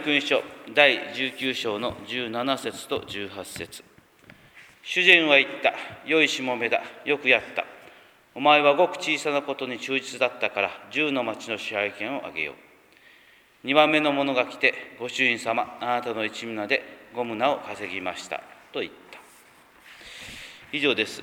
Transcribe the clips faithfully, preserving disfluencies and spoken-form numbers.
福音書だいじゅうきゅう章のじゅうなな節とじゅうはち節。主人は言った。良いしもべだ。よくやった。お前はごく小さなことに忠実だったから、十の町の支配権をあげよう。二番目の者が来て、ご主人様、あなたの一棟で五棟を稼ぎました。と言った。以上です。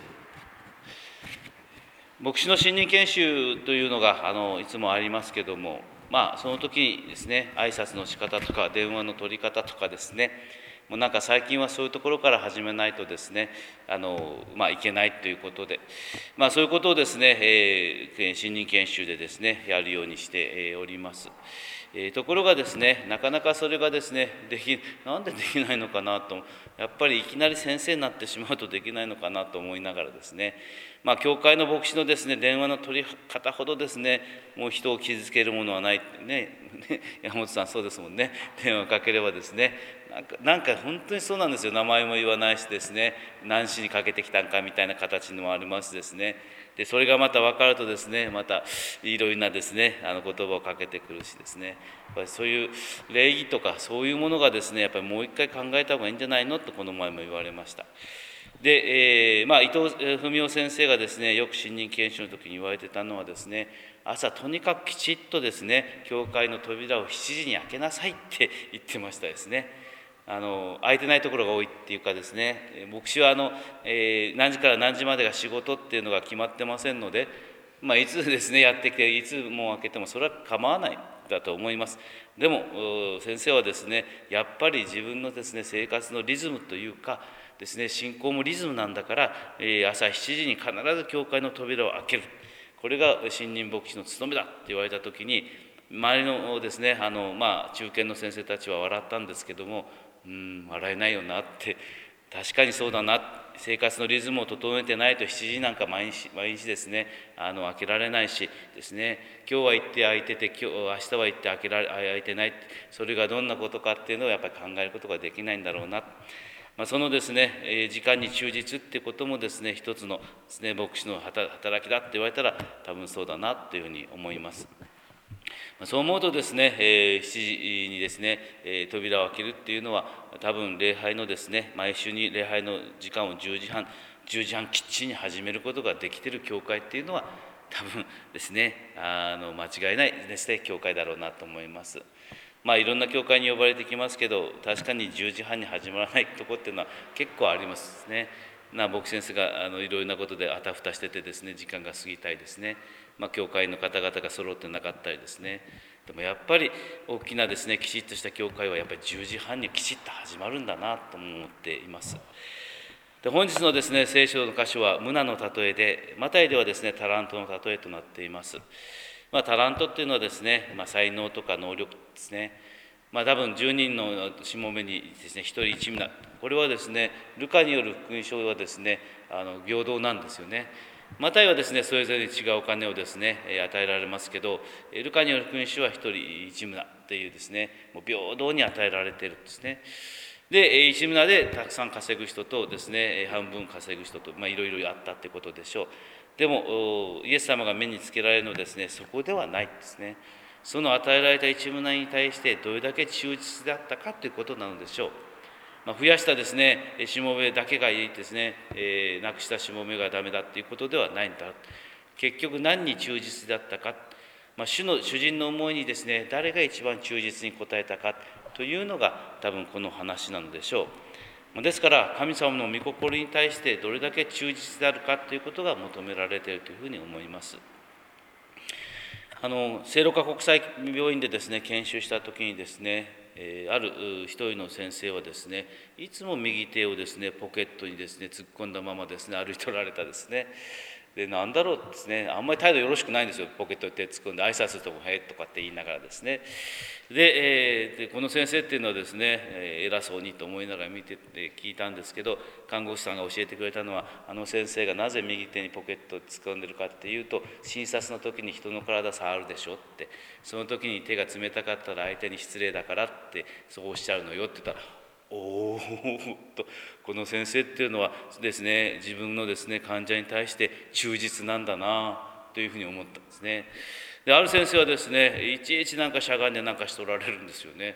牧師の新任研修というのがあのいつもありますけども、まあその時にですね、挨拶の仕方とか電話の取り方とかですね、もうなんか最近はそういうところから始めないとですね、あのまあいけないということで、まあそういうことをですね、えー、新任研修でですねやるようにしております。えー、ところがですね、なかなかそれがですね、できなんでできないのかなと、やっぱりいきなり先生になってしまうとできないのかなと思いながらですね、まあ教会の牧師のですね電話の取り方ほどですね、もう人を傷つけるものはないってね、山本さんそうですもんね、電話かければですね、なんかなんか本当にそうなんですよ、名前も言わないしですね、何しにかけてきたんかみたいな形のもありますですね。でそれがまた分かるとですね、またいろいろなですねあの言葉をかけてくるしですね、やっぱりそういう礼儀とかそういうものがですね、やっぱりもう一回考えた方がいいんじゃないのとこの前も言われました。で、えーまあ、伊藤文雄先生がですねよく新任研修の時に言われてたのはですね、朝とにかくきちっとですね教会の扉をしちじに開けなさいって言ってましたですね。あの空いてないところが多いっていうかですね、牧師はあの、えー、何時から何時までが仕事っていうのが決まってませんので、まあ、いつですねやってきていつもう開けてもそれは構わないだと思います。でも先生はですね、やっぱり自分のですね生活のリズムというかですね、信仰もリズムなんだから、えー、朝しちじに必ず教会の扉を開ける、これが新任牧師の務めだって言われた時に、周りのですねあの、まあ、中堅の先生たちは笑ったんですけども、うーん笑えないよなって、確かにそうだな、生活のリズムを整えてないとしちじなんか毎日毎日ですねあの開けられないしですね、今日は行って開いてて今日明日は行って開けられ開いてない、それがどんなことかっていうのをやっぱり考えることができないんだろうな。まあ、そのですね、えー、時間に忠実っていうこともですね一つのですね牧師の働きだって言われたら多分そうだなというふうに思います。そう思うとですね、えー、しちじにですね、えー、扉を開けるっていうのは多分礼拝のですね、毎週に礼拝の時間をじゅうじはんじゅうじはんきっちりに始めることができている教会っていうのは多分ですねあの間違いないですね教会だろうなと思います。まあいろんな教会に呼ばれてきますけど、確かにじゅうじはんに始まらないとこっていうのは結構ありますね。な牧師先生があのいろいろなことであたふたしててですね、時間が過ぎたいですね、まあ、教会の方々が揃ってなかったりですね。でもやっぱり大きなですねきちっとした教会はやっぱりじゅうじはんにきちっと始まるんだなと思っています。で本日のですね聖書の箇所は無名の例えで、マタイではですねタラントの例えとなっています。まあ、タラントっていうのはですね、まあ、才能とか能力ですね。まあ、多分じゅうにんのしもべにですねひとりいち棟、これはですねルカによる福音書はですねあの平等なんですよね。マタイはですねそれぞれに違うお金をですね与えられますけど、ルカによる福音書はひとりいち棟というですねもう平等に与えられているんですね。でいち棟でたくさん稼ぐ人とですね半分稼ぐ人と、まあ、いろいろあったってことでしょう。でもイエス様が目につけられるのはですねそこではないんですね。その与えられた一棟に対してどれだけ忠実であったかということなのでしょう。まあ、増やしたですねしもべだけがいいですね、えー、なくしたしもべがダメだということではないんだ。結局何に忠実であったか、まあ、主の主人の思いにですね誰が一番忠実に応えたかというのが多分この話なのでしょう。ですから神様の御心に対してどれだけ忠実であるかということが求められているというふうに思います。あの聖路加国際病院でですね研修した時にですね、えー、ある一人の先生はですねいつも右手をですねポケットにですね突っ込んだままですね歩いておられたですね。で何だろうですね、あんまり態度よろしくないんですよ。ポケットに手突っ込んで挨拶するとも「へえ」とかって言いながらですね。で、えー、でこの先生っていうのはですね、えー、偉そうにと思いながら見てて聞いたんですけど、看護師さんが教えてくれたのは、あの先生がなぜ右手にポケットを突っ込んでるかっていうと、診察の時に人の体触るでしょって、その時に手が冷たかったら相手に失礼だからってそうおっしゃるのよって言ったら、おおと、この先生っていうのはですね自分のですね患者に対して忠実なんだなというふうに思ったんですね。である先生はですねいちいちなんかしゃがんでなんかしておられるんですよね。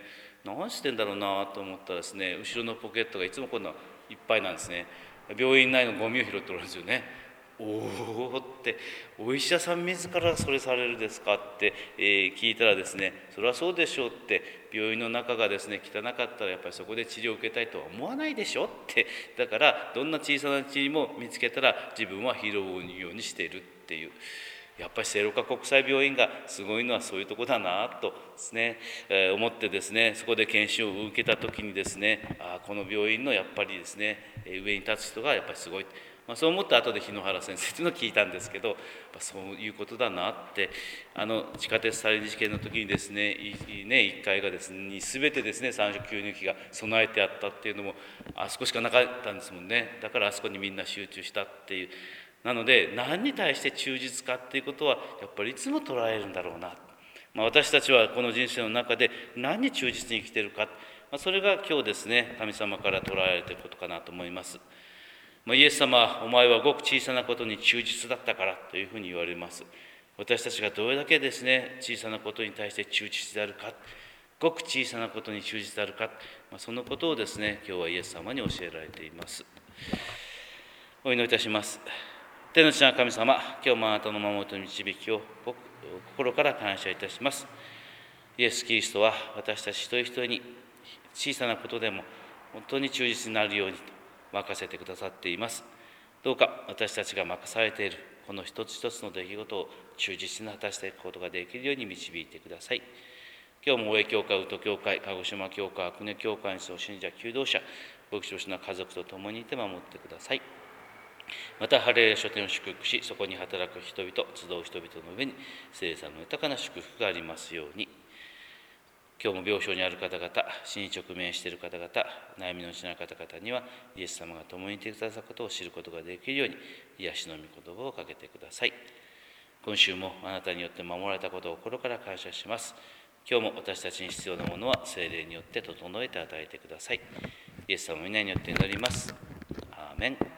何してんだろうなと思ったらですね、後ろのポケットがいつもこんないっぱいなんですね。病院内のゴミを拾っておるんですよね。おおって、お医者さん自らそれされるですかって、えー聞いたらですね、それはそうでしょうって、病院の中がですね汚かったらやっぱりそこで治療を受けたいとは思わないでしょって、だからどんな小さな塵も見つけたら自分は拾うようにしているっていう。やっぱり聖路加国際病院がすごいのはそういうとこだなとですね、えー思ってですね、そこで研修を受けた時にですね、あこの病院のやっぱりですね、えー上に立つ人がやっぱりすごい、まあ、そう思って後で日野原先生というのを聞いたんですけど、やっぱそういうことだなって、あの地下鉄サリン事件の時にですね、いねいっかいがですね、に全てですね酸素吸入器が備えてあったっていうのもあそこしかなかったんですもんね。だからあそこにみんな集中したっていう。なので何に対して忠実かっていうことはやっぱりいつも捉えるんだろうな、まあ、私たちはこの人生の中で何に忠実に生きているか、まあ、それが今日ですね神様から捉えられていることかなと思います。まあ、イエス様はお前はごく小さなことに忠実だったからというふうに言われます。私たちがどれだけですね小さなことに対して忠実であるか、ごく小さなことに忠実であるか、まあ、そのことをですね今日はイエス様に教えられています。お祈りいたします。天の地の神様、今日もあなたの守りと導きを心から感謝いたします。イエス・キリストは私たち一人一人に小さなことでも本当に忠実になるようにと任せてくださっています。どうか私たちが任されているこの一つ一つの出来事を忠実に果たしていくことができるように導いてください。今日も大江教会、宇都教会、鹿児島教会、阿久根教会にそう信者、求道者、牧師としの家族と共にいて守ってください。また、ハレルヤ書店を祝福し、そこに働く人々、集う人々の上に、聖霊様の豊かな祝福がありますように。今日も病床にある方々、死に直面している方々、悩みの内なる方々には、イエス様が共にいてくださることを知ることができるように、癒しの御言葉をかけてください。今週もあなたによって守られたことを心から感謝します。今日も私たちに必要なものは聖霊によって整えて与えてください。イエス様の皆によって祈ります。アーメン。